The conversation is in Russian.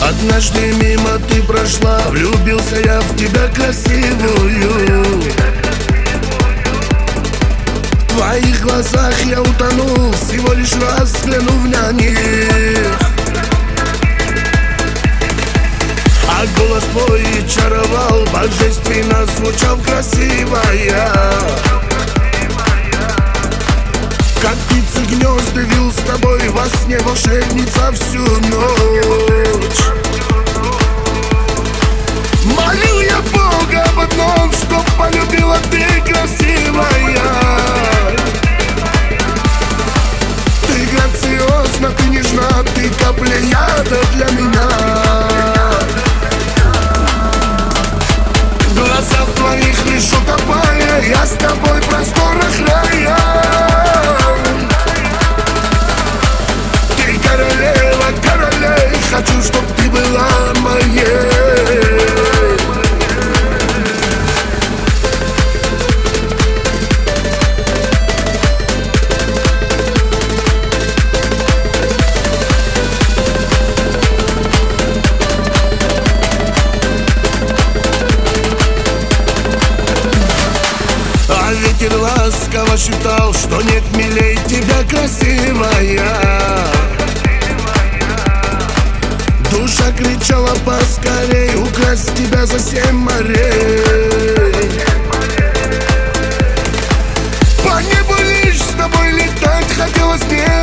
Однажды мимо ты прошла, влюбился я в тебя красивую. В твоих глазах я утонул, всего лишь раз взглянув на них. А голос твой чаровал, божественно звучал, красивая. Как птицы гнезда вил с тобой во сне, волшебница, всю ночь. Молил я Бога об одном, чтоб полюбила ты, красивая. Ты грациозна, ты нежна, ты капля яда для меня. Глаза в твоих лишь утопая, я с тобой в просторах рая. Ты королева королей, хочу, чтоб ты была моей. А ветер ласково шептал, что нет милей тебя, красивая. Душа кричала поскорей, украсть тебя за 7 морей. По небу лишь с тобой летать хотелось мне.